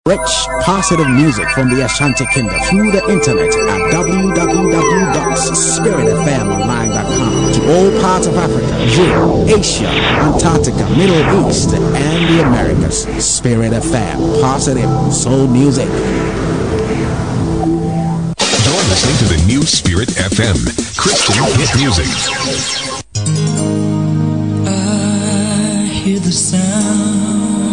Rich, positive music from the Ashanti Kingdom through the internet at www.spiritfmonline.com to all parts of Africa, Europe, Asia, Antarctica, Middle East, and the Americas. Spirit FM, positive soul music. You're listening to the new Spirit FM, Christian hit music. I hear the sound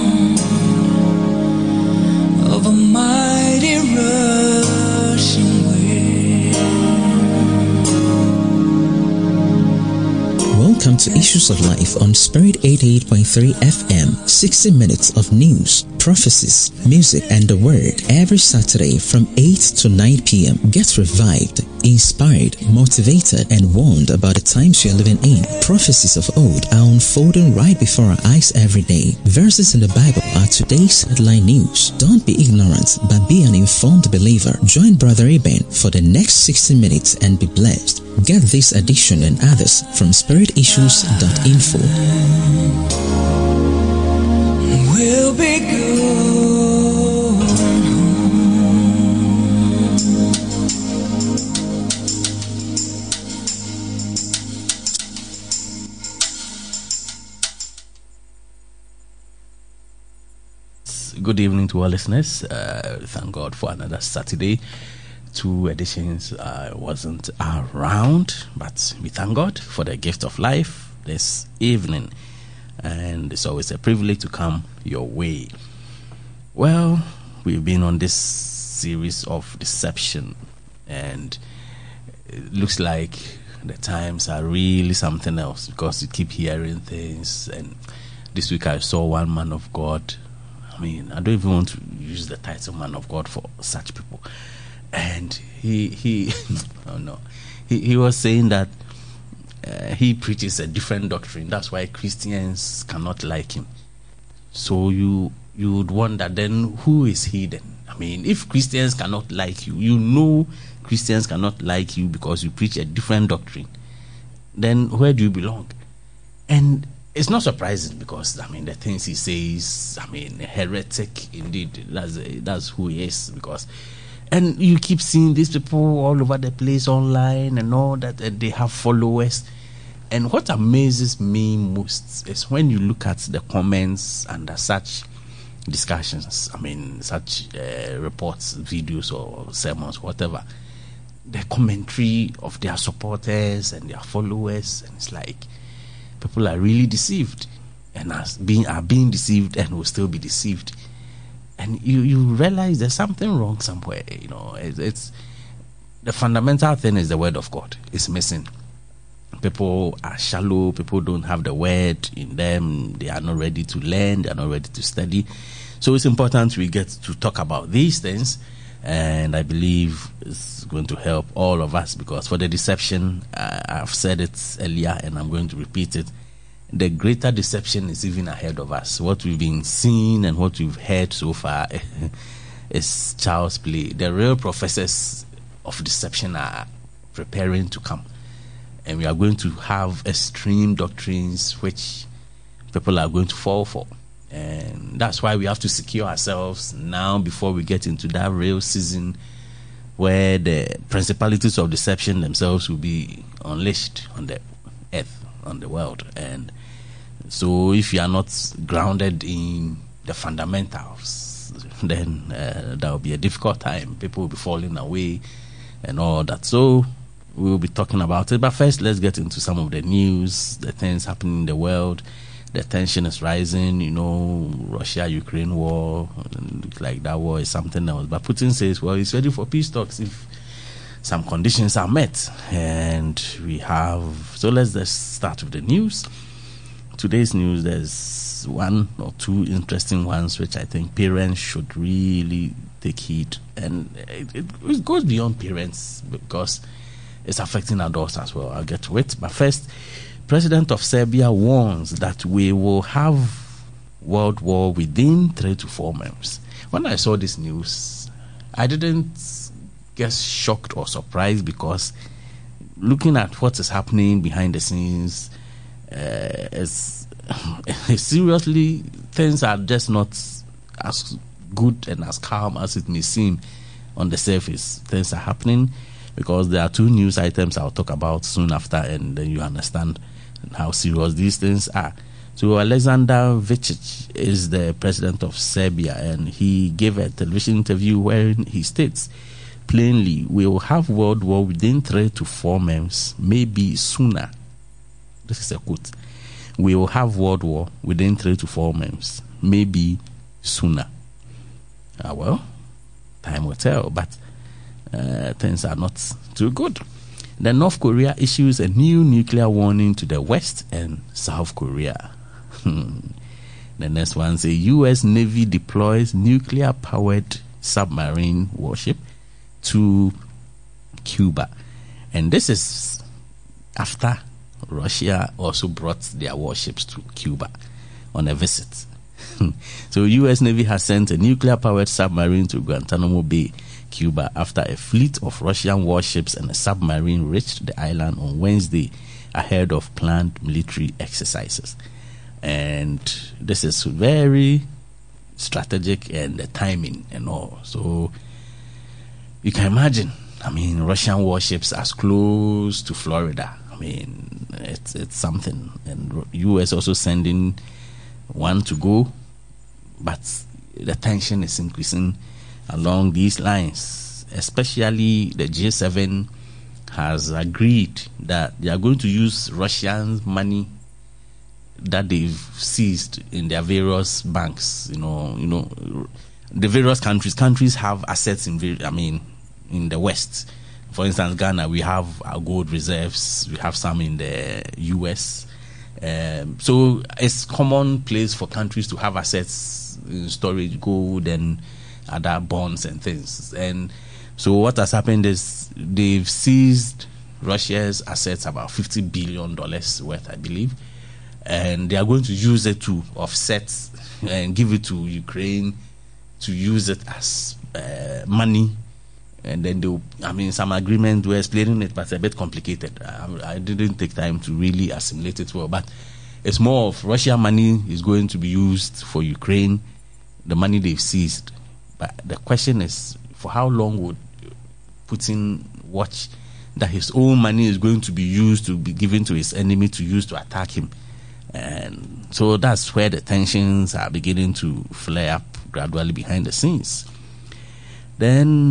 of a mighty rushing wind. Welcome to Issues of Life on Spirit 88.3 FM. 60 minutes of news, prophecies, music, and the Word every Saturday from 8 to 9 p.m. Get revived, inspired, motivated, and warned about the times you're living in. Prophecies of old are unfolding right before our eyes every day. Verses in the Bible are today's headline news. Don't be ignorant, but be an informed believer. Join Brother Eben for the next 60 minutes and be blessed. Get this edition and others from spiritissues.info. We'll be good. Good evening to all listeners. Thank God for another Saturday. 2 editions wasn't around, but we thank God for the gift of life this evening. And it's always a privilege to come your way. Well, we've been on this series of deception, and it looks like the times are really something else because you keep hearing things. And this week I saw one man of God. I mean, I don't even want to use the title man of God for such people. And he oh no, he was saying that he preaches a different doctrine. That's why Christians cannot like him. So you would wonder, then who is he then? I mean, if Christians cannot like you, you know Christians cannot like you because you preach a different doctrine, then where do you belong? And it's not surprising because, I mean, the things he says, I mean, heretic indeed. That's who he is. Because, and you keep seeing these people all over the place online and all that, and they have followers. And what amazes me most is when you look at the comments under such discussions, I mean, such reports, videos, or sermons, whatever, the commentary of their supporters and their followers, and it's like people are really deceived and are being deceived and will still be deceived. And you realize there's something wrong somewhere. You know, it's the fundamental thing is the word of God is missing. People are shallow. People don't have the word in them. They are not ready to learn. They are not ready to study. So it's important we get to talk about these things. And I believe it's going to help all of us because for the deception, I've said it earlier and I'm going to repeat it. The greater deception is even ahead of us. What we've been seeing and what we've heard so far is child's play. The real professors of deception are preparing to come. And we are going to have extreme doctrines which people are going to fall for. And that's why we have to secure ourselves now before we get into that real season where the principalities of deception themselves will be unleashed on the earth, on the world. And so if you are not grounded in the fundamentals, then that will be a difficult time. People will be falling away and all that. So we'll be talking about it. But first, let's get into some of the news, the things happening in the world. The tension is rising, you know, Russia-Ukraine war. It looks like that war is something else. But Putin says, well, he's ready for peace talks if some conditions are met. And we have... So let's just start with the news. Today's news, there's one or two interesting ones which I think parents should really take heed. And it goes beyond parents because it's affecting adults as well. I'll get to it. But first... President of Serbia warns that we will have world war within 3 to 4 months. When I saw this news, I didn't get shocked or surprised because looking at what is happening behind the scenes, seriously, things are just not as good and as calm as it may seem on the surface. Things are happening because there are two news items I'll talk about soon after, and then you understand how serious these things are. So Alexander Vučić is the president of Serbia, and he gave a television interview wherein he states plainly, we will have world war within 3 to 4 months, maybe sooner. This is a quote. We will have world war within 3 to 4 months, maybe sooner. Well, time will tell, but things are not too good. Then North Korea issues a new nuclear warning to the West and South Korea. The next one says U.S. Navy deploys nuclear-powered submarine warship to Cuba. And this is after Russia also brought their warships to Cuba on a visit. So U.S. Navy has sent a nuclear-powered submarine to Guantanamo Bay, Cuba, after a fleet of Russian warships and a submarine reached the island on Wednesday ahead of planned military exercises. And this is very strategic, and the timing and all. So you can imagine, Russian warships as close to Florida. It's something. And U.S. also sending one to go, but the tension is increasing along these lines. Especially the G7 has agreed that they are going to use Russian money that they've seized in their various banks. The various countries have assets in the West. For instance, Ghana, we have our gold reserves. We have some in the US. So it's commonplace for countries to have assets in storage, gold and other bonds and things. And so what has happened is they've seized Russia's assets, about $50 billion worth, I believe. And they are going to use it to offset and give it to Ukraine to use it as money. And then some agreement, we're explaining it, but it's a bit complicated. I didn't take time to really assimilate it well. But it's more of Russian money is going to be used for Ukraine, the money they've seized. But the question is, for how long would Putin watch that his own money is going to be used to be given to his enemy to use to attack him? And so that's where the tensions are beginning to flare up gradually behind the scenes. Then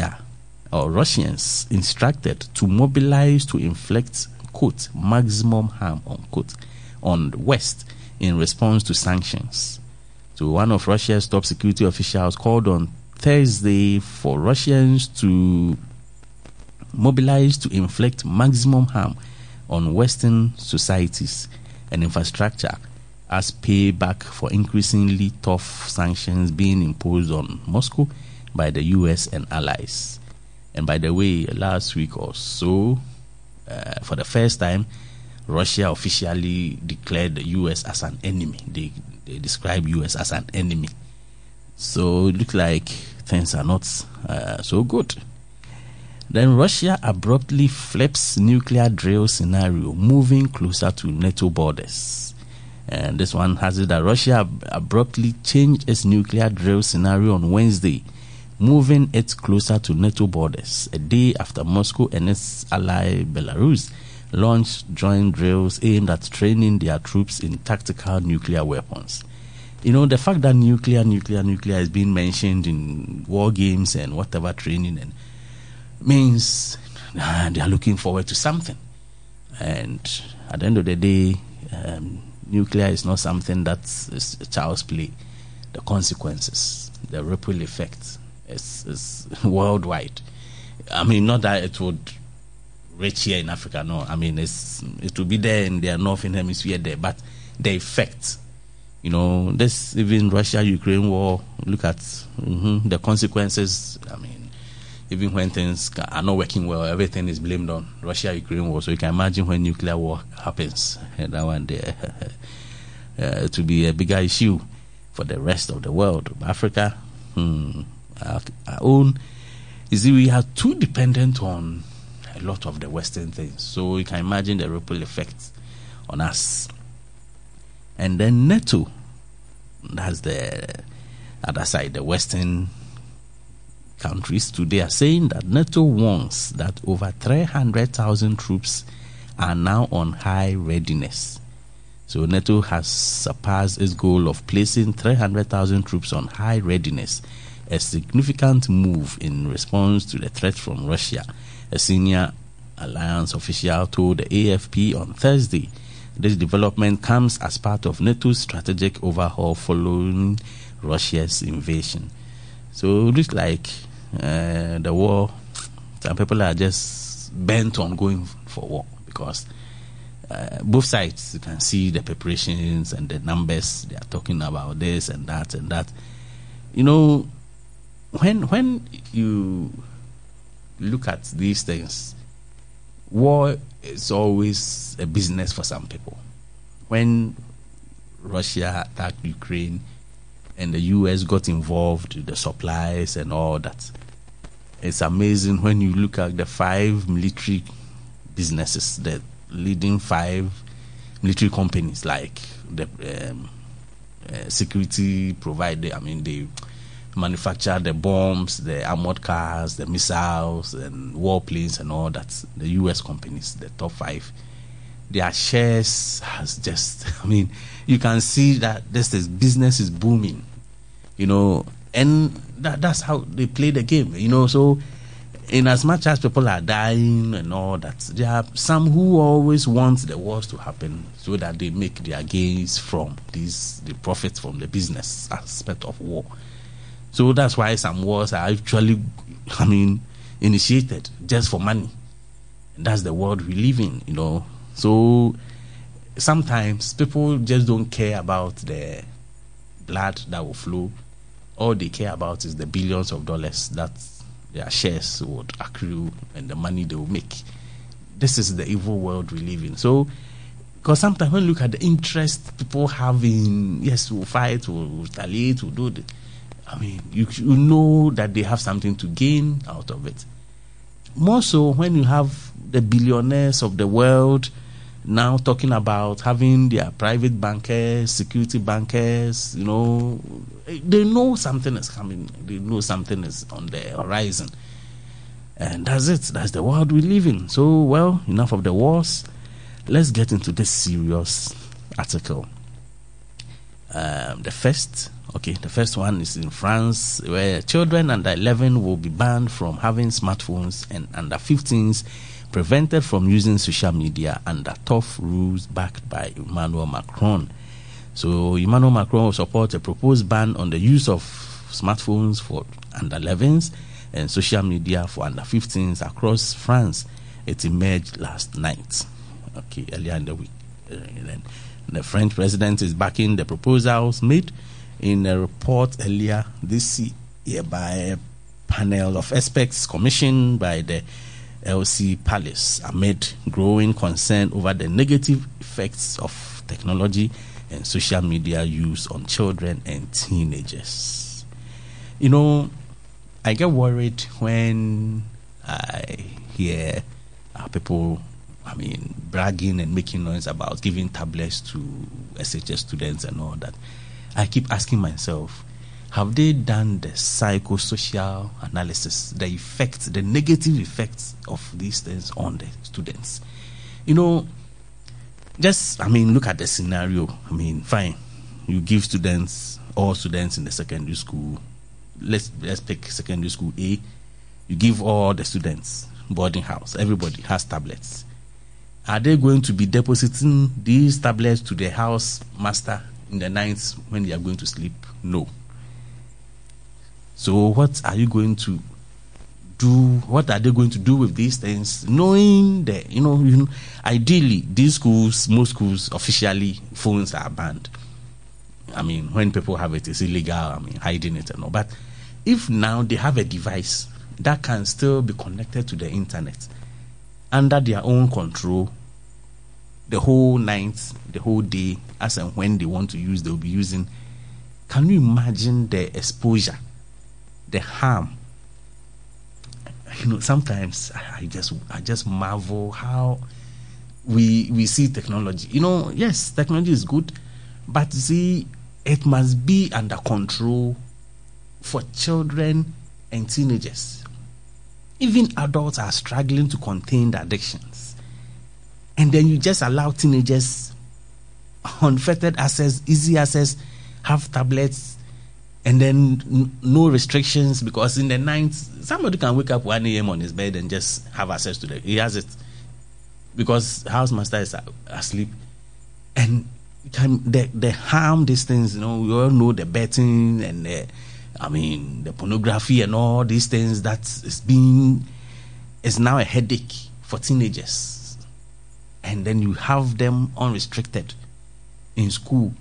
Russians instructed to mobilize to inflict, quote, maximum harm, unquote, on the West in response to sanctions. So one of Russia's top security officials called on Thursday for Russians to mobilize to inflict maximum harm on Western societies and infrastructure as payback for increasingly tough sanctions being imposed on Moscow by the U.S. and allies. And by the way, last week or so, for the first time, Russia officially declared the U.S. as an enemy. They describe U.S. as an enemy. So it looks like things are not so good. Then Russia abruptly flips nuclear drill scenario, moving closer to NATO borders. And this one has it that Russia abruptly changed its nuclear drill scenario on Wednesday, moving it closer to NATO borders, a day after Moscow and its ally Belarus launched joint drills aimed at training their troops in tactical nuclear weapons. The fact that nuclear is being mentioned in war games and whatever training and means they are looking forward to something. And at the end of the day, nuclear is not something that's a child's play. The consequences, the ripple effect is worldwide. Not that it would reach here in Africa, no. It will be there in the northern hemisphere there, but the effect, this even Russia-Ukraine war, look at the consequences. Even when things are not working well, everything is blamed on Russia-Ukraine war. So you can imagine when nuclear war happens, and that one there, it will be a bigger issue for the rest of the world. Africa, our own, we are too dependent on a lot of the Western things. So you can imagine the ripple effect on us. And then NATO, that's the other side, the Western countries today are saying that NATO warns that over 300,000 troops are now on high readiness. So NATO has surpassed its goal of placing 300,000 troops on high readiness, a significant move in response to the threat from Russia. A senior alliance official told the AFP on Thursday. This development comes as part of NATO's strategic overhaul following Russia's invasion. So it looks like the war, some people are just bent on going for war because both sides, you can see the preparations and the numbers. They are talking about this and that and that. You know, when you look at these things, war is always a business for some people. When Russia attacked Ukraine and the US got involved with the supplies and all that, it's amazing when you look at the 5 military businesses, the leading 5 military companies, like the security provider. I mean, they manufacture the bombs, the armored cars, the missiles, and warplanes and all that. The US companies, the top 5, their shares has just, I mean, you can see that this business is booming, you know, and that's how they play the game, you know. So in as much as people are dying and all that, there are some who always want the wars to happen so that they make their gains from the profits from the business aspect of war. So that's why some wars are actually, I mean, initiated just for money. And that's the world we live in, you know. So sometimes people just don't care about the blood that will flow. All they care about is the billions of dollars that their shares would accrue and the money they will make. This is the evil world we live in. So, because sometimes when you look at the interest people have in, yes, we'll fight, we'll retaliate, we'll do this. I mean, you know that they have something to gain out of it. More so when you have the billionaires of the world now talking about having their private bankers, security bankers, you know, they know something is coming. They know something is on the horizon. And that's it. That's the world we live in. So, well, enough of the wars. Let's get into this serious article. The first one is in France, where children under 11 will be banned from having smartphones and under 15s prevented from using social media under tough rules backed by Emmanuel Macron. So Emmanuel Macron will support a proposed ban on the use of smartphones for under 11s and social media for under 15s across France. It emerged last night, earlier in the week. The French president is backing the proposals made in a report earlier this year by a panel of experts commissioned by the LC Palace amid growing concern over the negative effects of technology and social media use on children and teenagers. You know, I get worried when I hear people, I mean, bragging and making noise about giving tablets to SHS students and all that. I keep asking myself, have they done the psychosocial analysis, the effects, the negative effects of these things on the students? You know, just, I mean, look at the scenario. I mean, fine, you give students, all students in the secondary school, let's pick secondary school A, you give all the students boarding house, everybody has tablets. Are they going to be depositing these tablets to the house master in the nights when they are going to sleep? No. So what are you going to do? What are they going to do with these things? Knowing that, you know, ideally, these schools, most schools, officially, phones are banned. I mean, when people have it, it's illegal. I mean, hiding it and all. But if now they have a device that can still be connected to the internet under their own control, the whole night, the whole day, as and when they want to use, they'll be using. Can you imagine the exposure, the harm? You know, sometimes I just marvel how we see technology. You know, yes, technology is good, but see, it must be under control for children and teenagers. Even adults are struggling to contain the addictions. And then you just allow teenagers unfettered access, easy access, have tablets, and then no restrictions, because in the night, somebody can wake up 1 a.m. on his bed and just have access to it. He has it because housemaster is asleep. And the harm, these things, we all know the betting and the pornography and all these things that is now a headache for teenagers. And then you have them unrestricted in school.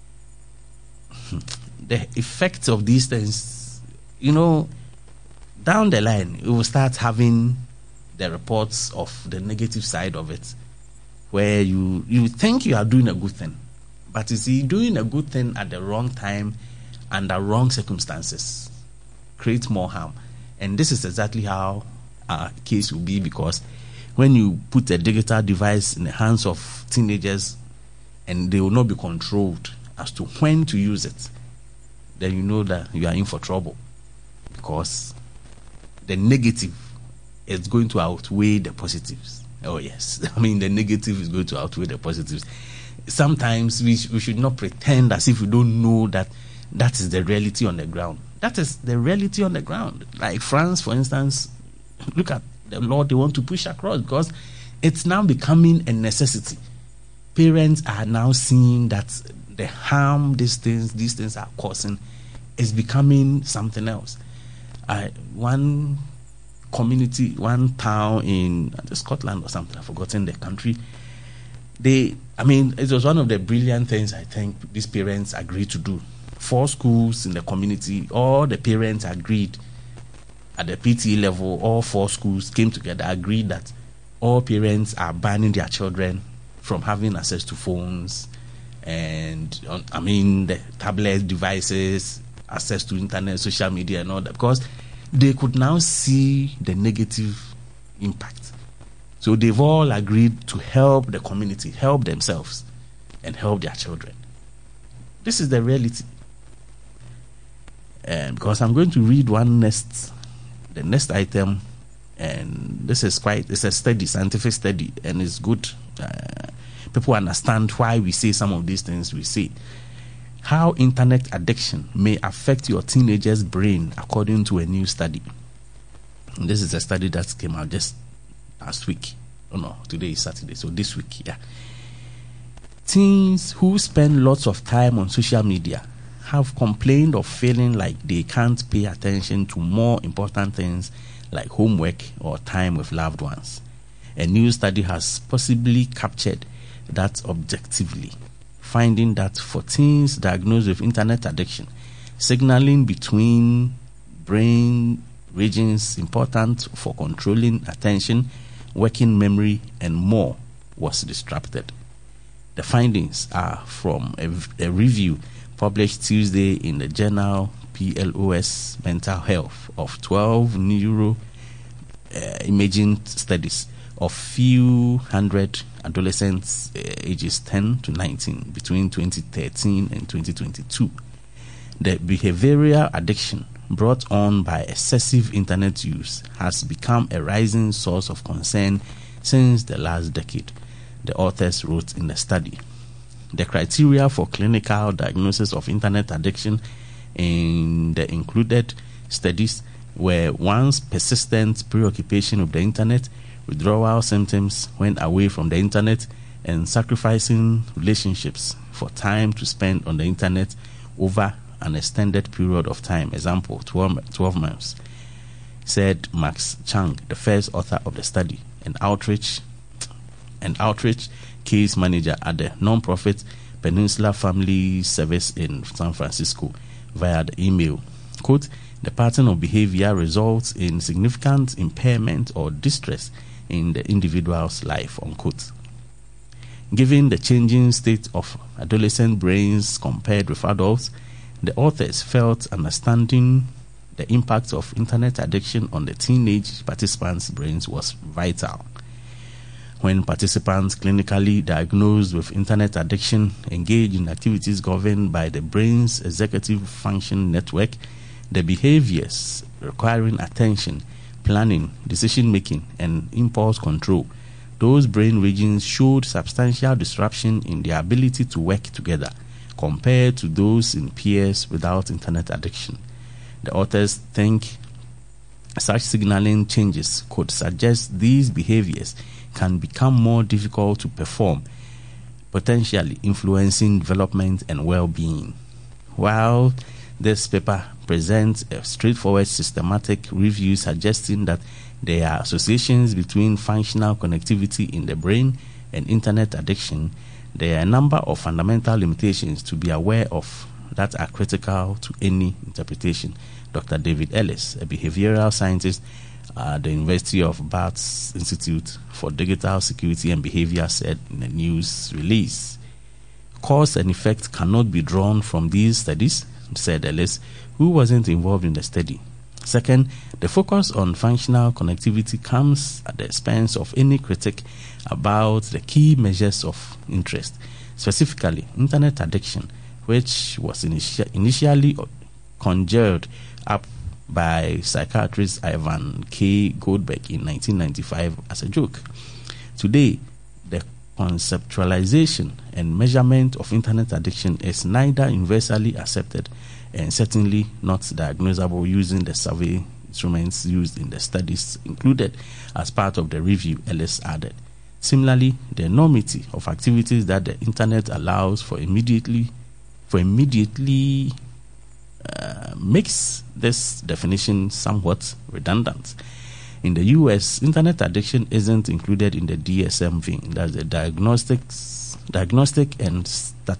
The effects of these things, down the line, we will start having the reports of the negative side of it, where you think you are doing a good thing, but you see, doing a good thing at the wrong time under wrong circumstances creates more harm. And this is exactly how our case will be, because when you put a digital device in the hands of teenagers and they will not be controlled as to when to use it, then you know that you are in for trouble, because the negative is going to outweigh the positives. Oh yes, the negative is going to outweigh the positives. Sometimes we should not pretend as if we don't know that is the reality on the ground. That is the reality on the ground. Like France, for instance, look at the law they want to push across, because it's now becoming a necessity. Parents are now seeing that the harm these things are causing is becoming something else. One community, one town in Scotland or something, I've forgotten the country, it was one of the brilliant things I think these parents agreed to do. 4 schools in the community, all the parents agreed at the PTA level, all 4 schools came together, agreed that all parents are banning their children from having access to phones and the tablet devices, access to internet, social media and all that, because they could now see the negative impact. So they've all agreed to help the community, help themselves, and help their children. This is the reality. And because I'm going to read the next item, and this is it's a study, scientific study, and it's good. People understand why we say some of these things we say. How internet addiction may affect your teenager's brain, according to a new study. And this is a study that came out just last week. Oh no, today is Saturday, so this week, yeah. Teens who spend lots of time on social media have complained of feeling like they can't pay attention to more important things like homework or time with loved ones. A new study has possibly captured that objectively, finding that for teens diagnosed with internet addiction, signaling between brain regions important for controlling attention, working memory, and more was disrupted. The findings are from a review published Tuesday in the journal PLOS Mental Health of 12 neuro imaging studies of few hundred adolescents ages 10 to 19 between 2013 and 2022. The behavioral addiction brought on by excessive internet use has become a rising source of concern since the last decade, the authors wrote in the study. The criteria for clinical diagnosis of internet addiction in the included studies were one's persistent preoccupation with the internet, withdrawal symptoms when away from the internet, and sacrificing relationships for time to spend on the internet over an extended period of time, example 12 months, said Max Chang, the first author of the study, an outreach case manager at the non-profit Peninsula Family Service in San Francisco, via the email. Quote, the pattern of behavior results in significant impairment or distress in the individual's life, unquote. Given the changing state of adolescent brains compared with adults, the authors felt understanding the impact of internet addiction on the teenage participants' brains was vital. When participants clinically diagnosed with internet addiction engage in activities governed by the brain's executive function network, the behaviors requiring attention, planning, decision-making, and impulse control, those brain regions showed substantial disruption in their ability to work together compared to those in peers without internet addiction. The authors think such signaling changes could suggest these behaviors can become more difficult to perform, potentially influencing development and well-being. While this paper presents a straightforward systematic review suggesting that there are associations between functional connectivity in the brain and internet addiction, there are a number of fundamental limitations to be aware of that are critical to any interpretation. Dr. David Ellis, a behavioral scientist at the University of Bath's Institute for Digital Security and Behavior, said in a news release. Cause and effect cannot be drawn from these studies, said Ellis, who wasn't involved in the study. Second, the focus on functional connectivity comes at the expense of any critique about the key measures of interest, specifically internet addiction, which was initially conjured up by psychiatrist Ivan K. Goldberg in 1995 as a joke. Today, the conceptualization and measurement of internet addiction is neither universally accepted and certainly not diagnosable using the survey instruments used in the studies included as part of the review, Ellis added. Similarly, the enormity of activities that the internet allows for immediately makes this definition somewhat redundant. In the US, internet addiction isn't included in the DSM-V, that's the Diagnostic and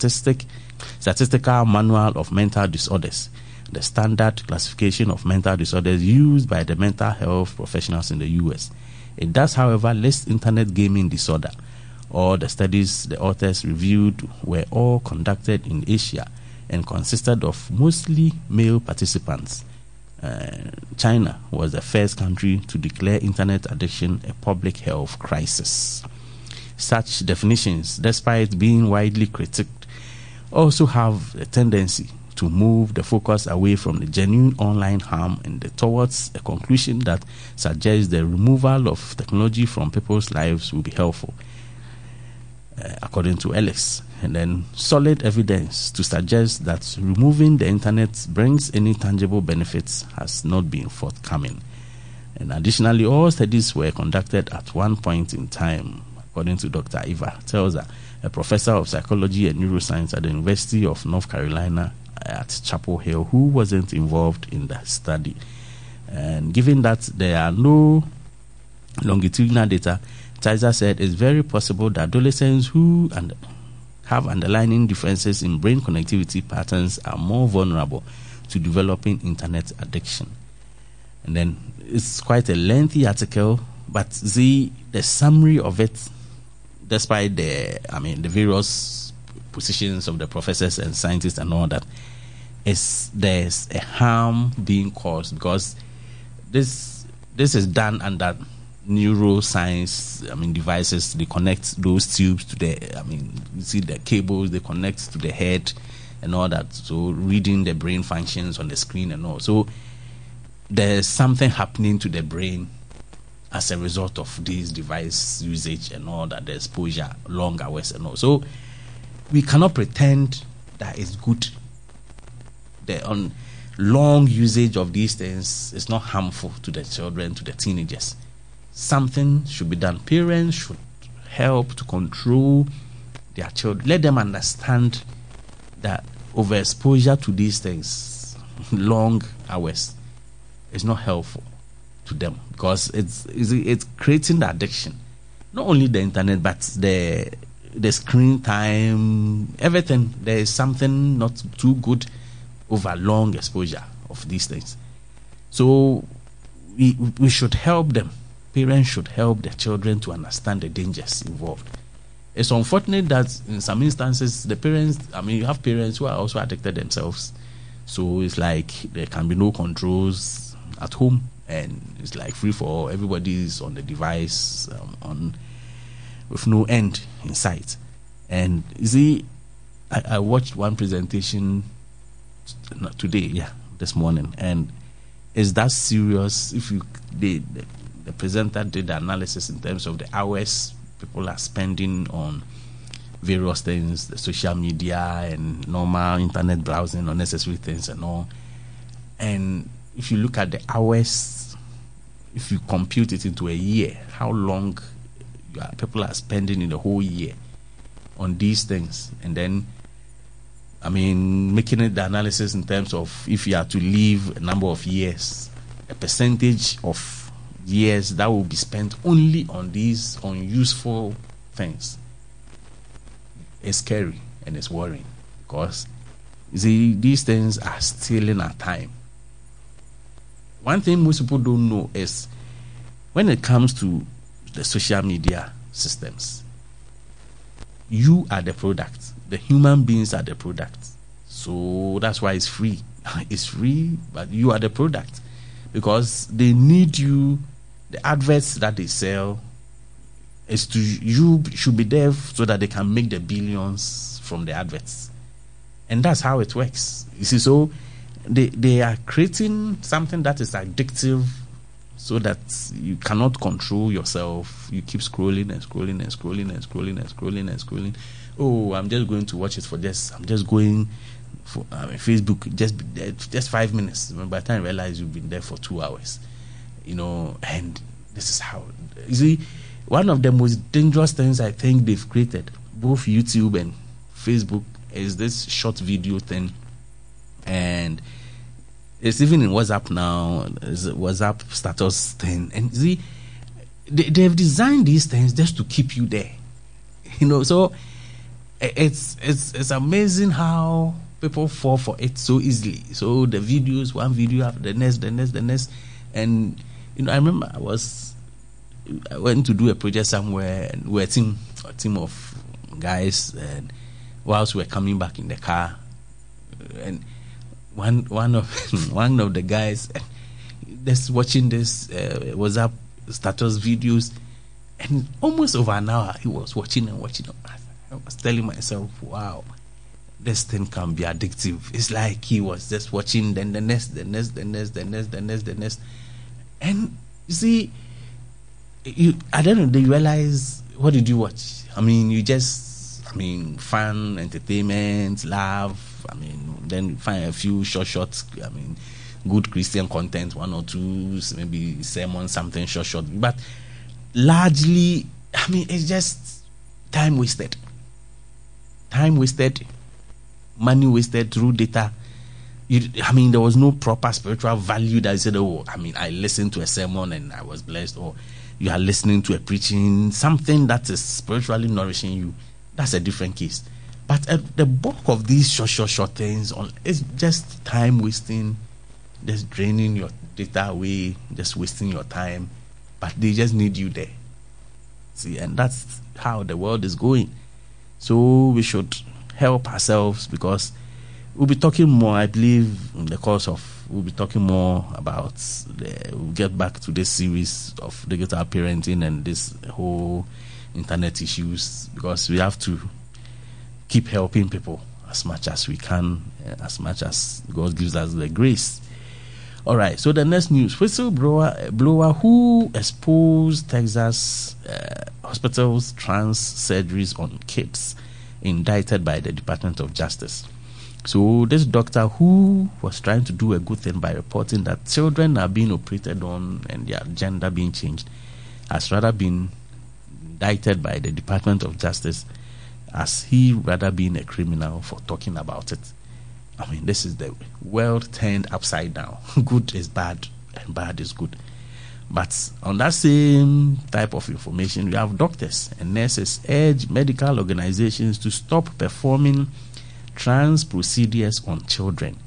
Statistical Manual of Mental Disorders, the standard classification of mental disorders used by the mental health professionals in the US. It does, however, list internet gaming disorder. All the studies the authors reviewed were all conducted in Asia and consisted of mostly male participants. China was the first country to declare internet addiction a public health crisis. Such definitions, despite being widely critiqued, also have a tendency to move the focus away from the genuine online harm and towards a conclusion that suggests the removal of technology from people's lives will be helpful, according to Ellis. And then solid evidence to suggest that removing the internet brings any tangible benefits has not been forthcoming. And additionally, all studies were conducted at one point in time, according to Dr. Eva Telza, a professor of psychology and neuroscience at the University of North Carolina at Chapel Hill, who wasn't involved in the study. And given that there are no longitudinal data, Telza said it's very possible that adolescents who have underlying differences in brain connectivity patterns are more vulnerable to developing internet addiction. And then it's quite a lengthy article, but the summary of it, despite the various positions of the professors and scientists and all that, is there's a harm being caused because this is done under neuroscience devices. They connect those tubes to you see the cables, they connect to the head and all that, so reading the brain functions on the screen and all. So there's something happening to the brain as a result of this device usage and all that, the exposure, long hours and all. So we cannot pretend that it's good. The long usage of these things is not harmful to the children, to the teenagers. Something should be done. Parents should help to control their children. Let them understand that overexposure to these things, long hours, is not helpful to them because it's creating the addiction. Not only the internet, but the screen time, everything. There is something not too good over long exposure of these things. So we should help them. Parents should help their children to understand the dangers involved. It's unfortunate that in some instances the parents, you have parents who are also addicted themselves. So it's like there can be no controls at home and it's like free for all. Everybody is on the device with no end in sight. And you see, I watched one presentation today, this morning, and is that serious? If you the presenter did the analysis in terms of the hours people are spending on various things, the social media and normal internet browsing, unnecessary things and all. And if you look at the hours, if you compute it into a year, how long people are spending in the whole year on these things, and then, I mean, making it the analysis in terms of if you are to live a number of years, a percentage of years that will be spent only on these unuseful things. It's scary and it's worrying, because you see, these things are stealing our time. One thing most people don't know is when it comes to the social media systems, you are the product. The human beings are the product. So that's why it's free. It's free, but you are the product, because they need you. The adverts that they sell is to you should be there so that they can make the billions from the adverts, and that's how it works. You see, so they are creating something that is addictive, so that you cannot control yourself. You keep scrolling and scrolling and scrolling and scrolling and scrolling and scrolling. Oh, I'm just going to watch it for this. I'm just going for Facebook. Just 5 minutes. By the time you realize you've been there for 2 hours, and this is how. You see, one of the most dangerous things I think they've created, both YouTube and Facebook, is this short video thing, and it's even in WhatsApp now. It's a WhatsApp status thing, and see, they've designed these things just to keep you there. So it's amazing how people fall for it so easily. So the videos, one video after the next, and I remember I went to do a project somewhere, and we're a team of guys, and whilst we're coming back in the car, and one of the guys just watching this WhatsApp status videos, and almost over an hour he was watching. I was telling myself, wow, this thing can be addictive. It's like he was just watching, then the next, and you see, at the end of the day, you realize, what did you watch? You just, fun, entertainment, laugh. Then you find a few short, good Christian content, 1 or 2, maybe sermon, something short. But largely, it's just time wasted. Money wasted through data. There was no proper spiritual value that you said, I listened to a sermon and I was blessed, or you are listening to a preaching, something that is spiritually nourishing you. That's a different case. But the bulk of these short things, it's just time wasting, just draining your data away, just wasting your time. But they just need you there. See, and that's how the world is going. So we should help ourselves, because we'll be talking more, I believe, in the course of, we'll be talking more about, we'll get back to this series of digital parenting and this whole internet issues, because we have to keep helping people as much as we can, as much as God gives us the grace. All right, so the next news, whistleblower who exposed Texas hospitals' trans surgeries on kids, indicted by the Department of Justice. So this doctor, who was trying to do a good thing by reporting that children are being operated on and their gender being changed, has rather been indicted by the Department of Justice, as he rather being a criminal for talking about it. This is the world turned upside down. Good is bad and bad is good. But on that same type of information, we have doctors and nurses urge medical organizations to stop performing trans procedures on children.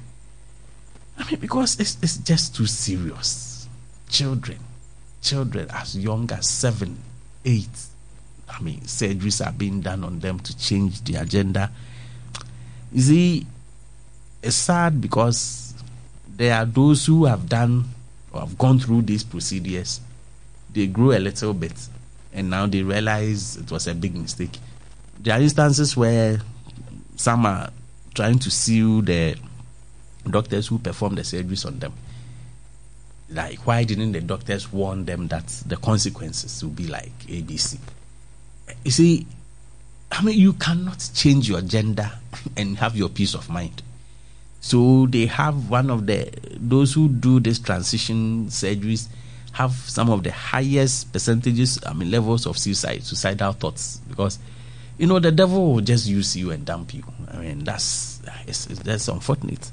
Because it's just too serious. Children as young as 7, 8. Surgeries are being done on them to change their gender. You see, it's sad, because there are those who have done or have gone through these procedures. They grow a little bit, and now they realize it was a big mistake. There are instances where some are trying to sue the doctors who performed the surgeries on them. Like, why didn't the doctors warn them that the consequences will be like ABC? You see, I mean, you cannot change your gender and have your peace of mind. So they have those who do this transition surgeries have some of the highest percentages, levels of suicidal thoughts, because, the devil will just use you and dump you. That's unfortunate.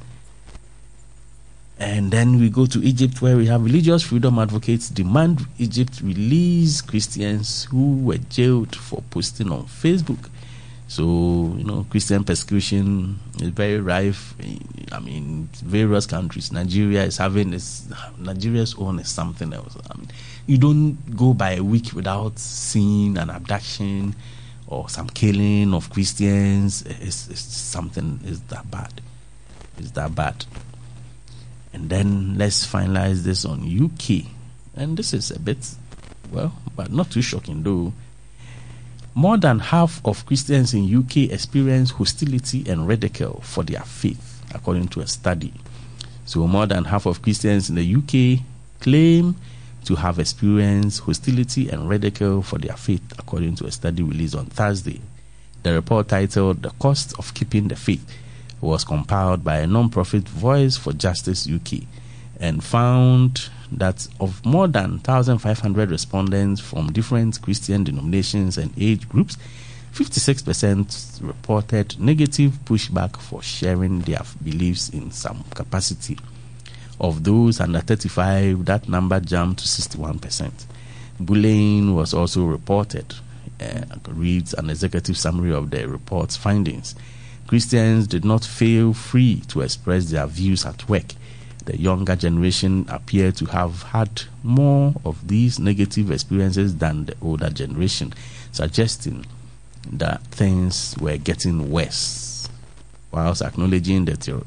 And then we go to Egypt, where we have religious freedom advocates demand Egypt release Christians who were jailed for posting on Facebook. So, Christian persecution is very rife. Various countries. Nigeria is having this. Nigeria's own is something else. You don't go by a week without seeing an abduction or some killing of Christians. It's that bad. It's that bad. And then let's finalize this on UK. And this is a bit, but not too shocking though. More than half of Christians in UK experience hostility and ridicule for their faith, according to a study. So more than half of Christians in the UK claim to have experienced hostility and ridicule for their faith, according to a study released on Thursday. The report, titled "The Cost of Keeping the Faith," was compiled by a non-profit Voice for Justice UK, and found that of more than 1,500 respondents from different Christian denominations and age groups, 56% reported negative pushback for sharing their beliefs in some capacity. Of those under 35, that number jumped to 61%. Bullying was also reported. Reads an executive summary of the report's findings. Christians did not feel free to express their views at work. The younger generation appear to have had more of these negative experiences than the older generation, suggesting that things were getting worse. Whilst acknowledging the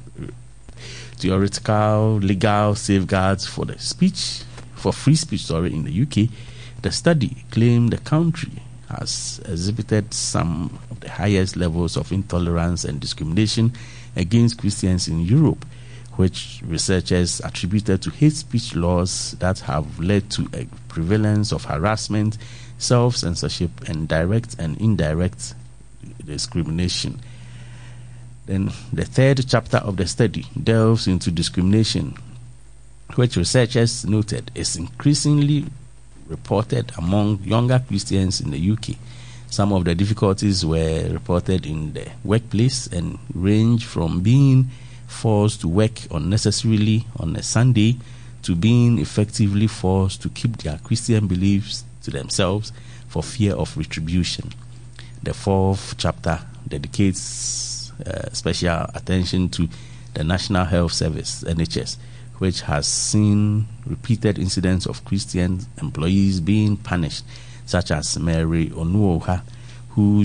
theoretical legal safeguards for free speech in the UK, the study claimed the country has exhibited some of the highest levels of intolerance and discrimination against Christians in Europe, which researchers attributed to hate speech laws that have led to a prevalence of harassment, self-censorship, and direct and indirect discrimination. Then the third chapter of the study delves into discrimination, which researchers noted is increasingly reported among younger Christians in the UK. Some of the difficulties were reported in the workplace and range from being forced to work unnecessarily on a Sunday to being effectively forced to keep their Christian beliefs to themselves for fear of retribution. The fourth chapter dedicates special attention to the National Health Service, NHS, which has seen repeated incidents of Christian employees being punished, such as Mary Onuoha, who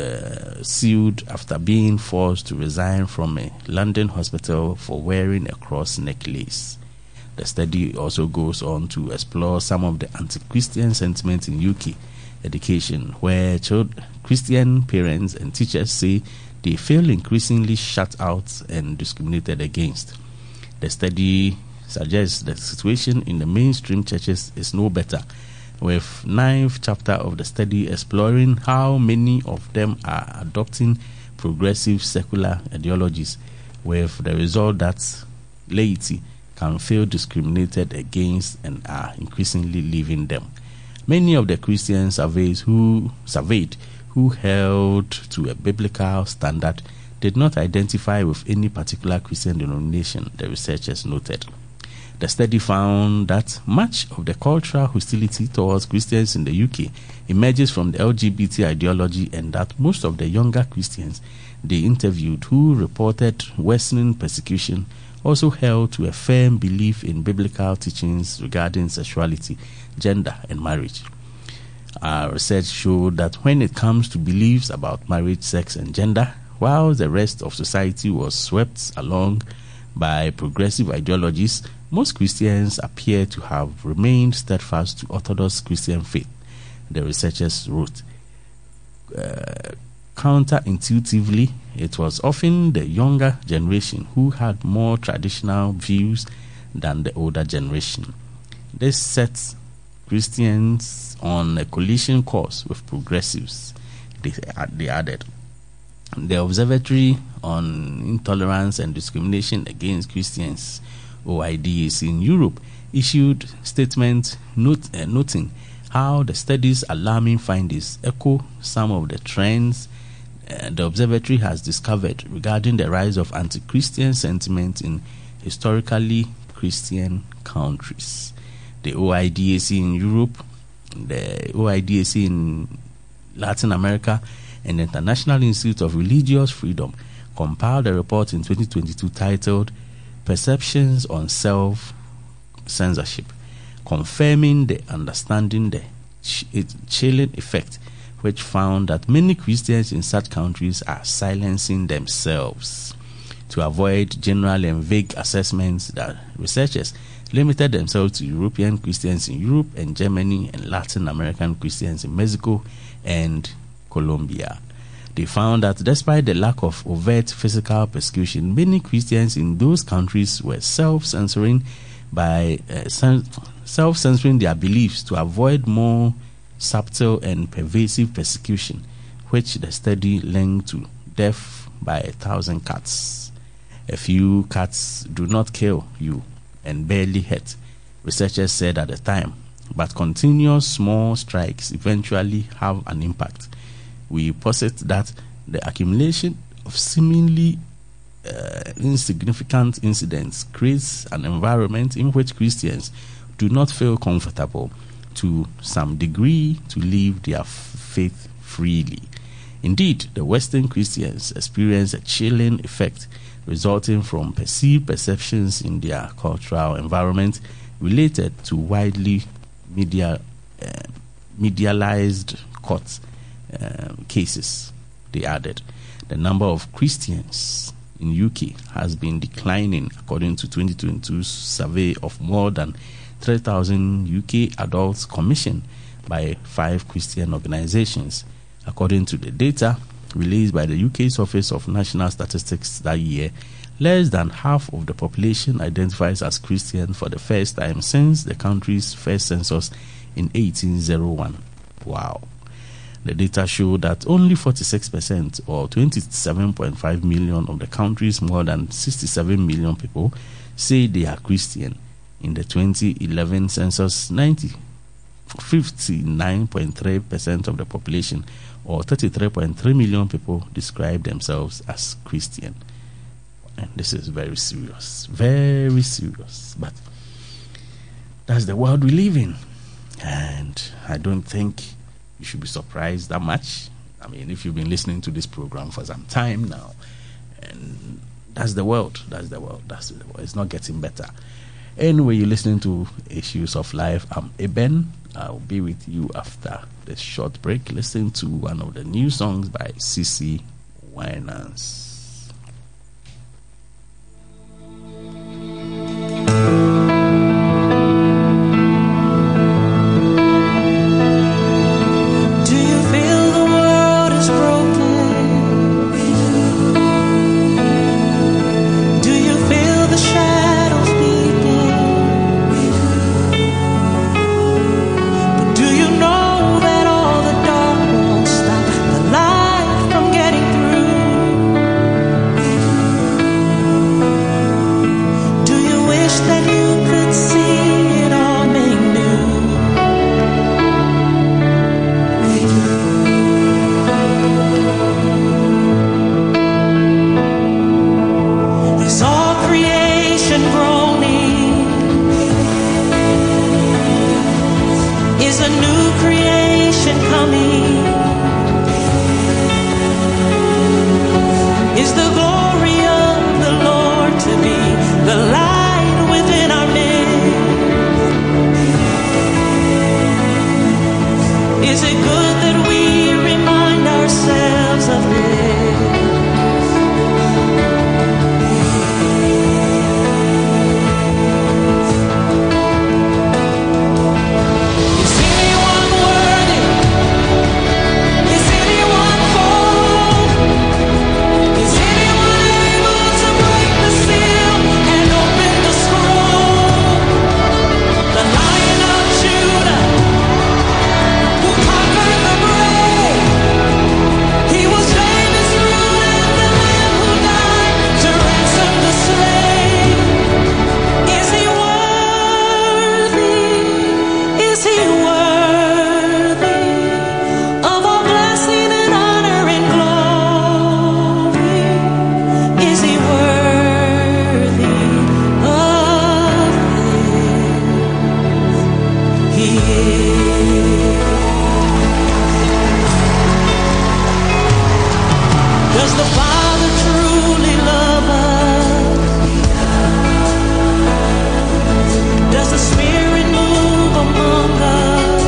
sued after being forced to resign from a London hospital for wearing a cross necklace. The study also goes on to explore some of the anti-Christian sentiment in UK education, where Christian parents and teachers say they feel increasingly shut out and discriminated against. The study suggests the situation in the mainstream churches is no better, with ninth chapter of the study exploring how many of them are adopting progressive secular ideologies, with the result that laity can feel discriminated against and are increasingly leaving them. Many of the Christians surveyed who held to a biblical standard did not identify with any particular Christian denomination, the researchers noted. The study found that much of the cultural hostility towards Christians in the UK emerges from the LGBT ideology, and that most of the younger Christians they interviewed who reported worsening persecution also held to a firm belief in biblical teachings regarding sexuality, gender, and marriage. Our research showed that when it comes to beliefs about marriage, sex, and gender, while the rest of society was swept along by progressive ideologies, most Christians appear to have remained steadfast to Orthodox Christian faith, the researchers wrote. counterintuitively, it was often the younger generation who had more traditional views than the older generation. This sets Christians on a collision course with progressives, they added. The Observatory on Intolerance and Discrimination Against Christians, OIDAC, in Europe issued statement noting how the study's alarming findings echo some of the trends the observatory has discovered regarding the rise of anti-Christian sentiment in historically Christian countries. The OIDAC in Europe, the OIDAC in Latin America, and the International Institute of Religious Freedom compiled a report in 2022 titled Perceptions on Self-Censorship, confirming the understanding the chilling effect, which found that many Christians in such countries are silencing themselves. To avoid general and vague assessments, that researchers limited themselves to European Christians in Europe and Germany and Latin American Christians in Mexico and Colombia. They found that despite the lack of overt physical persecution, many Christians in those countries were self-censoring their beliefs to avoid more subtle and pervasive persecution, which the study linked to death by 1,000 cats. A few cats do not kill you and barely hurt, researchers said at the time, but continuous small strikes eventually have an impact. We posit that the accumulation of seemingly insignificant incidents creates an environment in which Christians do not feel comfortable to some degree to live their faith freely. Indeed, the Western Christians experience a chilling effect resulting from perceived perceptions in their cultural environment related to widely medialized court cases. They added, the number of Christians in UK has been declining according to 2022 survey of more than 3,000 UK adults commissioned by 5 Christian organizations. According to the data released by the UK's Office of National Statistics that year, less than half of the population identifies as Christian for the first time since the country's first census in 1801. Wow. The data showed that only 46% or 27.5 million of the country's more than 67 million people say they are Christian. In the 2011 census, 59.3% of the population, or 33.3 million people, describe themselves as Christian. And this is very serious, very serious. But that's the world we live in. And I don't think you should be surprised that much. I mean, if you've been listening to this program for some time now, and that's the world, that's the world, that's the world. It's not getting better. Anyway, you're listening to Issues of Life. I'm Eben. I'll be with you after this short break. Listen to one of the new songs by CC Winans. Does the Father truly love us? Does the Spirit move among us?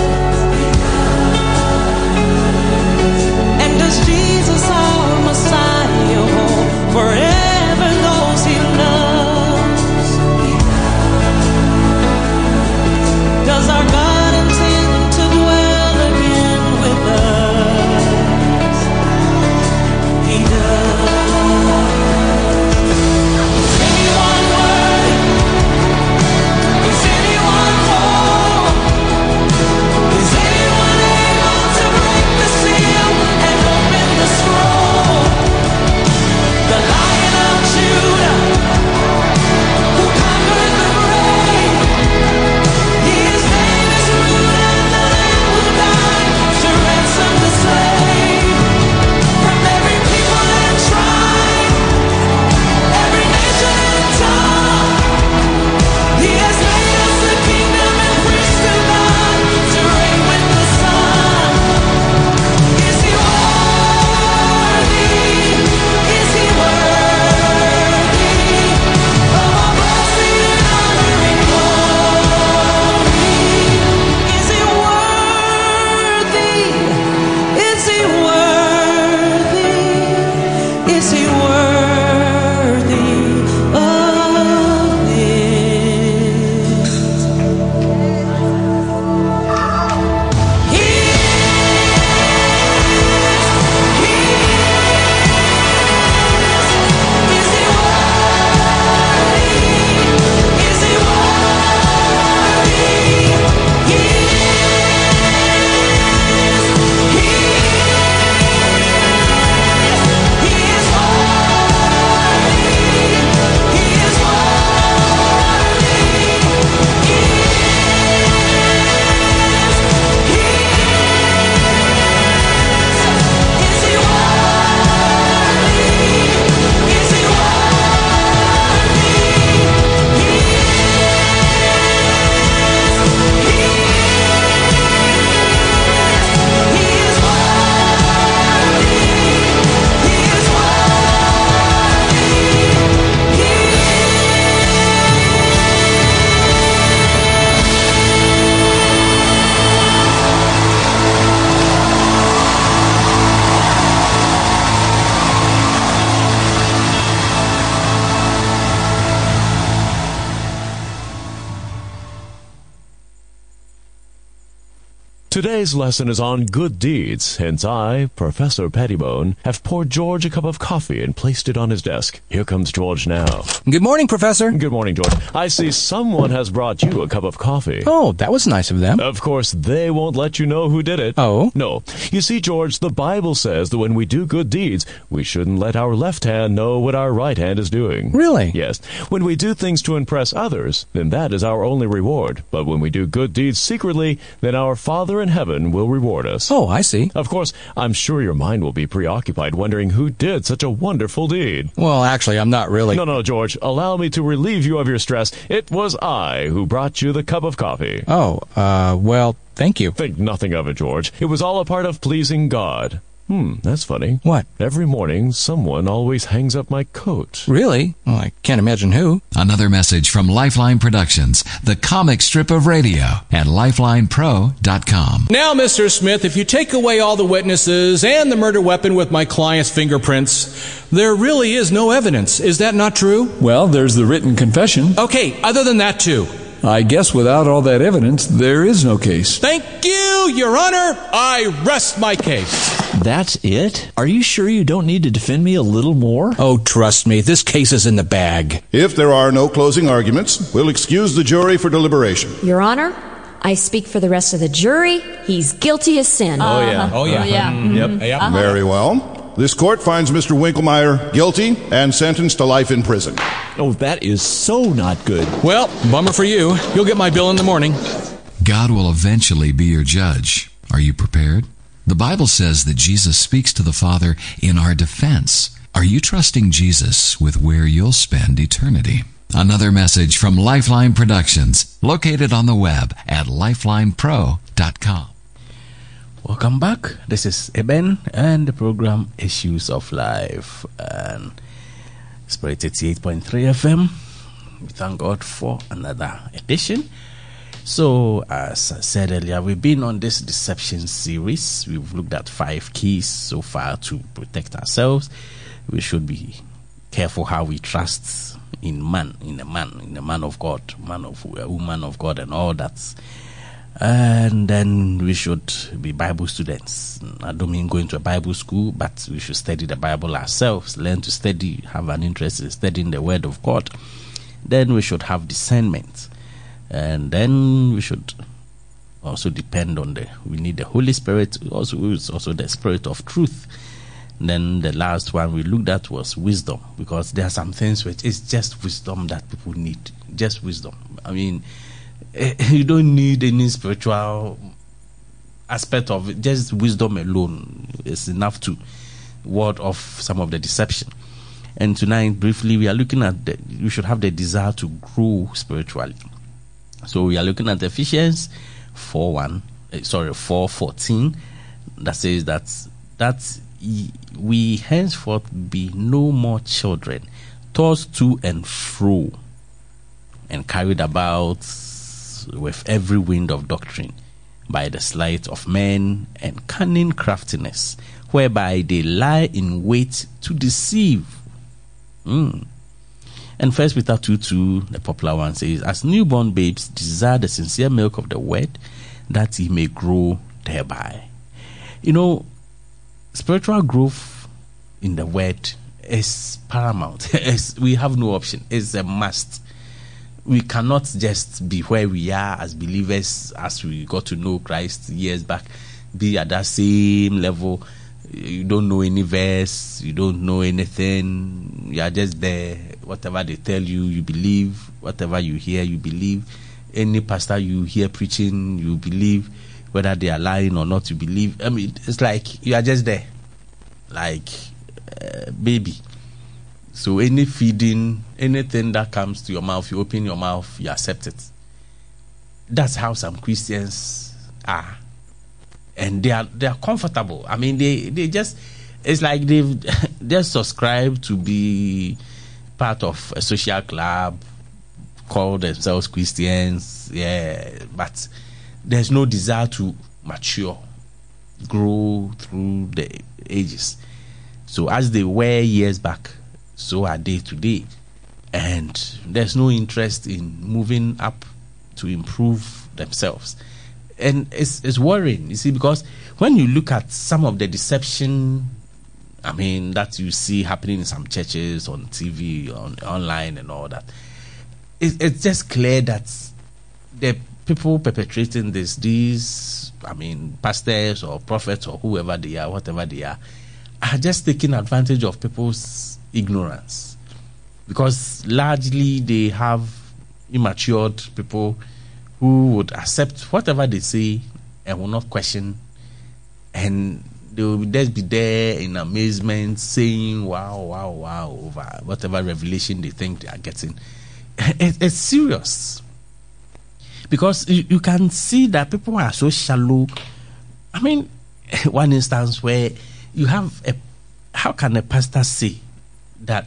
And does Jesus, our Messiah, hold forever those he loves? Does our God intend to dwell again with us? He does. Is anyone worthy? Is anyone whole? Is anyone able to break the seal and open the scroll? The Lion of Judah, who conquered the grave, his name is rooted in the Lamb who died to ransom the slave from every people and tribe, every nation and tongue. He has made us a kingdom and priests to God, to reign with the Son. Is he worthy? Is he worthy of all blessing and honor and glory? Is he worthy? Is he worthy? Is he worthy of this? He is he worthy? Is he worthy? He is Today's lesson is on good deeds, hence I, Professor Pettibone, have poured George a cup of coffee and placed it on his desk. Here comes George now. Good morning, Professor. Good morning, George. I see someone has brought you a cup of coffee. Oh, that was nice of them. Of course, they won't let you know who did it. Oh? No. You see, George, the Bible says that when we do good deeds, we shouldn't let our left hand know what our right hand is doing. Really? Yes. When we do things to impress others, then that is our only reward. But when we do good deeds secretly, then our Father in heaven will reward us. Oh, I see. Of course, I'm sure your mind will be preoccupied wondering who did such a wonderful deed. Well, actually, I'm not really... No, George. Allow me to relieve you of your stress. It was I who brought you the cup of coffee. Oh, well, thank you. Think nothing of it, George. It was all a part of pleasing God. That's funny. What? Every morning, someone always hangs up my coat. Really? Well, I can't imagine who. Another message from Lifeline Productions, the comic strip of radio at lifelinepro.com. Now, Mr. Smith, if you take away all the witnesses and the murder weapon with my client's fingerprints, there really is no evidence. Is that not true? Well, there's the written confession. Okay, other than that, too. I guess without all that evidence, there is no case. Thank you, Your Honor. I rest my case. That's it? Are you sure you don't need to defend me a little more? Oh, trust me, this case is in the bag. If there are no closing arguments, we'll excuse the jury for deliberation. Your Honor, I speak for the rest of the jury. He's guilty as sin. Oh, yeah. Yep. Very well. This court finds Mr. Winkelmeyer guilty and sentenced to life in prison. Oh, that is so not good. Well, bummer for you. You'll get my bill in the morning. God will eventually be your judge. Are you prepared? The Bible says that Jesus speaks to the Father in our defense. Are you trusting Jesus with where you'll spend eternity? Another message from Lifeline Productions, located on the web at lifelinepro.com. Welcome back. This is Eben and the program Issues of Life and Spirit 88.3 FM. We thank God for another edition. So, as I said earlier, we've been on this deception series. We've looked at 5 keys so far to protect ourselves. We should be careful how we trust in the man of God, woman of God, and all that. And then we should be Bible students. I don't mean going to a Bible school, but we should study the Bible ourselves, learn to study, have an interest in studying the Word of God. Then we should have discernment. And then we should also depend on we need the Holy Spirit, also the Spirit of truth. And then the last one we looked at was wisdom, because there are some things which is just wisdom that people need. Just wisdom. I mean, you don't need any spiritual aspect of it. Just wisdom alone is enough to ward off some of the deception. And tonight, briefly, we are looking at you should have the desire to grow spiritually. So we are looking at Ephesians 4:14, that says that we henceforth be no more children, tossed to and fro, and carried about with every wind of doctrine, by the sleight of men and cunning craftiness, whereby they lie in wait to deceive. And 1 Peter 2:2, the popular one, says, as newborn babes desire the sincere milk of the word, that ye may grow thereby. You know, spiritual growth in the word is paramount. We have no option. It's a must. We cannot just be where we are as believers, as we got to know Christ years back, be at that same level. You don't know any verse, you don't know anything, you are just there. Whatever they tell you, you believe. Whatever you hear, you believe. Any pastor you hear preaching, you believe. Whether they are lying or not, you believe. I mean, it's like you are just there, like a baby. So any feeding, anything that comes to your mouth, you open your mouth, you accept it. That's how some Christians are. And they are comfortable. I mean, they just, it's like they've just subscribed to be part of a social club, call themselves Christians, but there's no desire to mature, grow through the ages. So as they were years back, so are they today. And there's no interest in moving up to improve themselves. And it's worrying, you see, because when you look at some of the deception, I mean, that you see happening in some churches, on TV, online and all that, it's just clear that the people perpetrating these, I mean, pastors or prophets or whoever they are, whatever they are just taking advantage of people's ignorance. Because largely they have immatured people who would accept whatever they say and will not question, and they will just be there in amazement saying wow over whatever revelation they think they are getting. It's serious, because you can see that people are so shallow. I mean, one instance where you have how can a pastor say that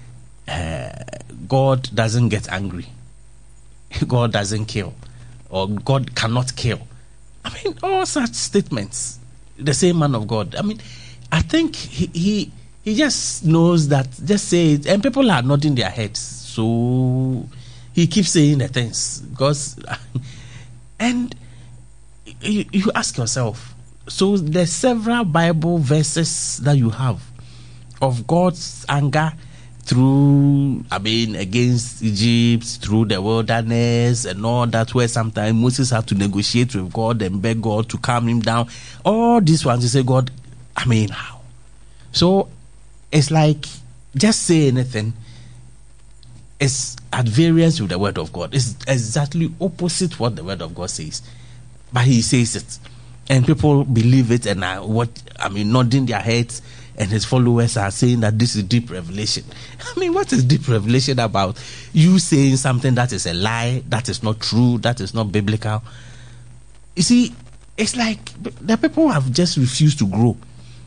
God doesn't get angry, God doesn't kill, or God cannot kill? I mean, all such statements. The same man of God, I mean, I think he just knows that, just say it, and people are nodding their heads, so he keeps saying the things. Because and you ask yourself, so there's several Bible verses that you have of God's anger through, I mean, against Egypt, through the wilderness and all that, where sometimes Moses had to negotiate with God and beg God to calm him down. All these ones, you say, God, I mean, how? So it's like, just say anything, it's at variance with the word of God. It's exactly opposite what the word of God says, but he says it, and people believe it, and nodding their heads and his followers are saying that this is deep revelation. I mean, what is deep revelation about? You saying something that is a lie, that is not true, that is not biblical. You see, it's like the people have just refused to grow.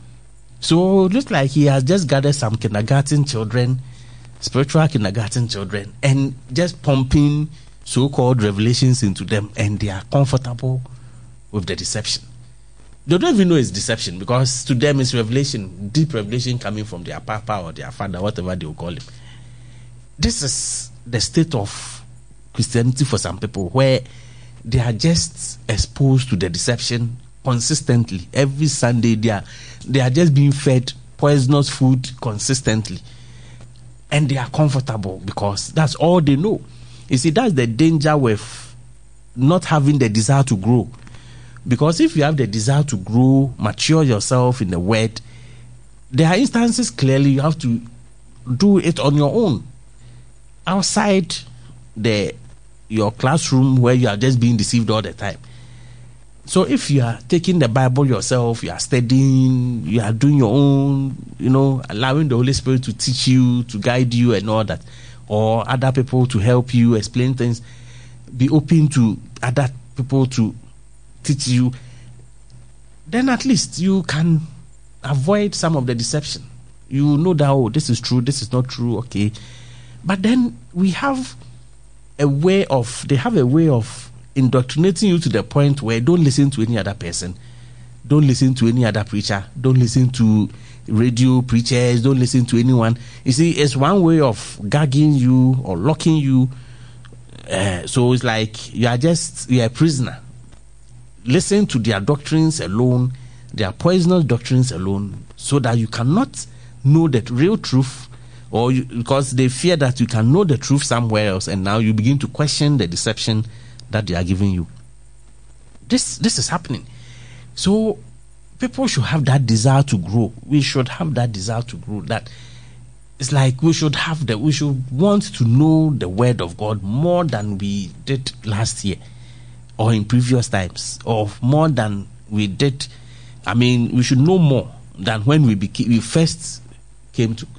So it looks like he has just gathered some kindergarten children, spiritual kindergarten children, and just pumping so-called revelations into them, and they are comfortable with the deception. They don't even know it's deception, because to them it's revelation, deep revelation coming from their papa or their father, whatever they will call him. This is the state of Christianity for some people, where they are just exposed to the deception consistently. Every Sunday they are just being fed poisonous food consistently, and they are comfortable because that's all they know. You see, that's the danger with not having the desire to grow. Because if you have the desire to grow, mature yourself in the word, there are instances clearly you have to do it on your own, outside your classroom where you are just being deceived all the time. So if you are taking the Bible yourself, you are studying, you are doing your own, allowing the Holy Spirit to teach you, to guide you and all that, or other people to help you explain things, be open to other people to teach you, then at least you can avoid some of the deception. You know that, this is true, this is not true, okay. But then they have a way of indoctrinating you to the point where don't listen to any other person, don't listen to any other preacher, don't listen to radio preachers, don't listen to anyone. You see, it's one way of gagging you or locking you. So it's like you are a prisoner. Listen to their doctrines alone, their poisonous doctrines alone, so that you cannot know the real truth, because they fear that you can know the truth somewhere else, and now you begin to question the deception that they are giving you. This is happening. So people should have that desire to grow. We should have that desire to grow. That it's like we should want to know the word of God more than we did last year or in previous times, or more than we did. I mean, we should know more than when we first came to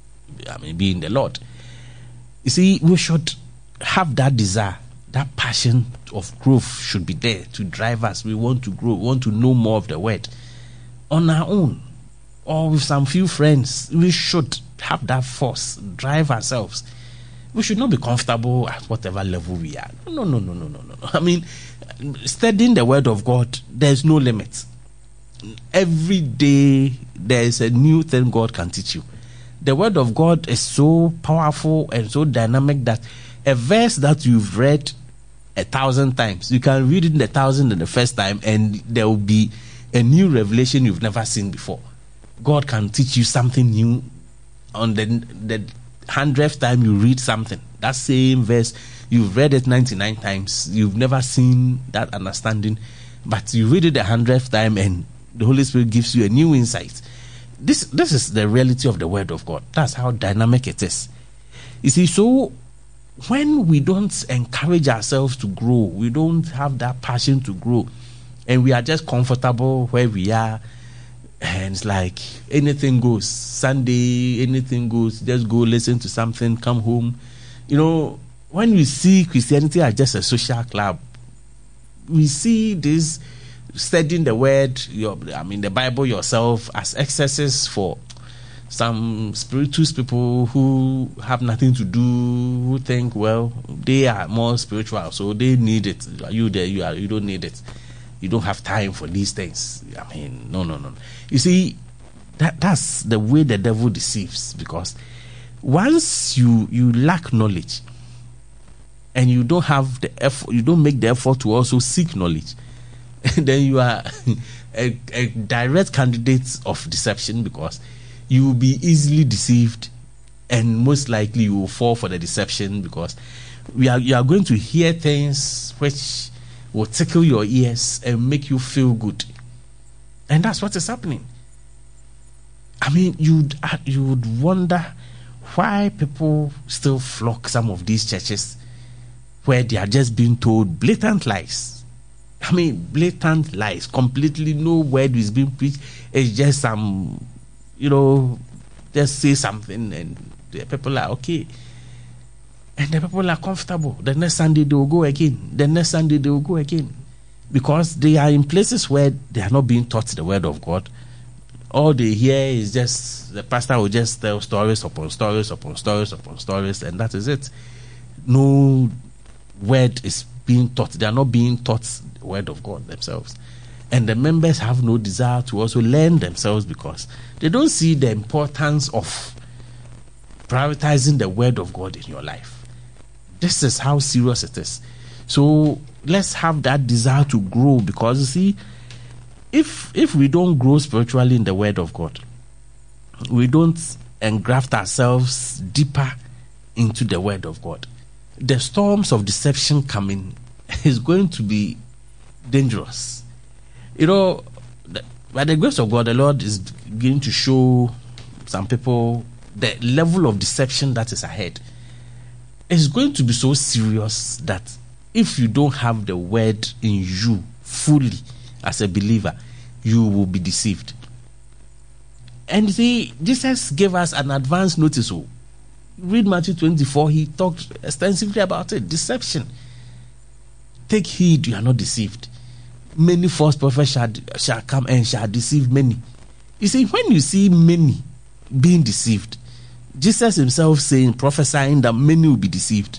be in the Lord. You see, we should have that desire. That passion of growth should be there to drive us. We want to grow, we want to know more of the word on our own or with some few friends. We should have that force, drive ourselves. We should not be comfortable at whatever level we are. No. I mean, studying the word of God, there's no limit. Every day there is a new thing God can teach you. The word of God is so powerful and so dynamic that a verse that you've read 1,000 times, you can read it in the 1,000th and the first time, and there will be a new revelation you've never seen before. God can teach you something new on the 100th time you read something. That same verse, you've read it 99 times, you've never seen that understanding, but you read it the 100th time and the Holy Spirit gives you a new insight. This is the reality of the word of God. That's how dynamic it is. You see, so when we don't encourage ourselves to grow, we don't have that passion to grow, and we are just comfortable where we are, and it's like anything goes. Sunday, anything goes. Just go listen to something, come home. When we see Christianity as just a social club, we see this studying the word, the Bible yourself, as exercises for some spiritual people who have nothing to do, who think, well, they are more spiritual, so they need it. You don't need it. You don't have time for these things. No. You see, that's the way the devil deceives, because once you lack knowledge and you don't have the effort, you don't make the effort to also seek knowledge, then you are a direct candidate of deception, because you will be easily deceived, and most likely you will fall for the deception, because you are going to hear things which will tickle your ears and make you feel good. And that's what is happening. You would wonder why people still flock some of these churches where they are just being told blatant lies. Blatant lies. Completely no word is being preached. It's just some just say something and the people are okay. And the people are comfortable. The next Sunday they will go again. The next Sunday they will go again. Because they are in places where they are not being taught the word of God. All they hear is just, the pastor will just tell stories upon stories upon stories upon stories, and that is it. No word is being taught. They are not being taught the word of God themselves. And the members have no desire to also learn themselves because they don't see the importance of prioritizing the word of God in your life. This is how serious it is. So let's have that desire to grow, because you see, if we don't grow spiritually in the word of God, we don't engraft ourselves deeper into the word of God, the storms of deception coming is going to be dangerous. By the grace of God, the Lord is beginning to show some people the level of deception that is ahead. It's going to be so serious that if you don't have the word in you fully as a believer, you will be deceived. And see, Jesus gave us an advance notice. Read Matthew 24, he talked extensively about it. Deception. Take heed, you are not deceived. Many false prophets shall come and shall deceive many. You see, when you see many being deceived, Jesus himself saying, prophesying that many will be deceived.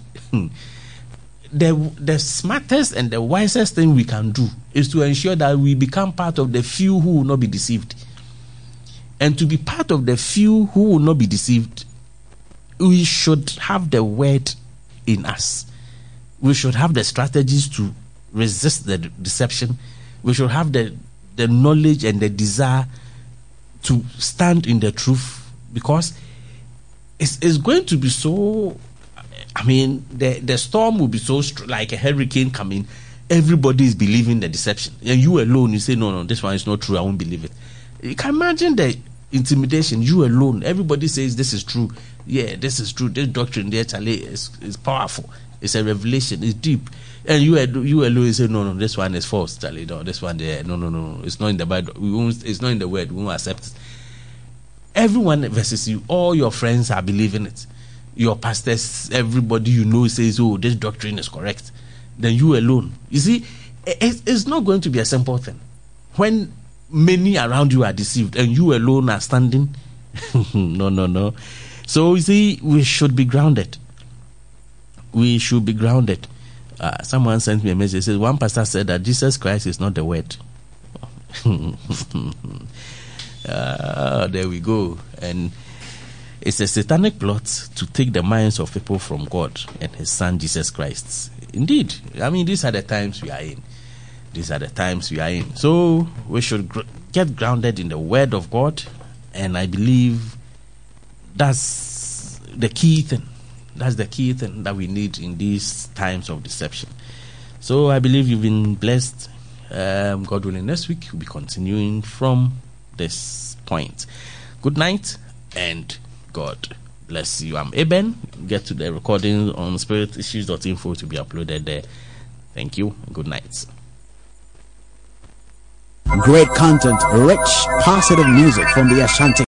The smartest and the wisest thing we can do is to ensure that we become part of the few who will not be deceived. And to be part of the few who will not be deceived, we should have the word in us. We should have the strategies to resist the deception. We should have the knowledge and the desire to stand in the truth, because it's going to be so, the storm will be so like a hurricane coming. Everybody is believing the deception, and you alone, you say, no, this one is not true, I won't believe it. You can imagine the intimidation. You alone, everybody says this is true. Yeah, this is true. This doctrine there, Charlie, is powerful. It's a revelation. It's deep. And you alone say, no, this one is false, Charlie. No, this one there, no. It's not in the Bible. It's not in the word. We won't accept it. Everyone versus you. All your friends are believing it. Your pastors, everybody you know says, oh, this doctrine is correct. Then you alone. You see, it's not going to be a simple thing. When many around you are deceived and you alone are standing, no. So you see, we should be grounded. We should be grounded. Someone sent me a message. Says one pastor said that Jesus Christ is not the word. There we go. And it's a satanic plot to take the minds of people from God and his son Jesus Christ. Indeed. These are the times we are in. So we should get grounded in the word of God. And I believe that's the key thing. That's the key thing that we need in these times of deception. So I believe you've been blessed. God willing, next week we'll be continuing from this point. Good night and God bless you. I'm Eben. Get to the recording on spiritissues.info to be uploaded there. Thank you. Good night. Great content, rich, positive music from the Ashanti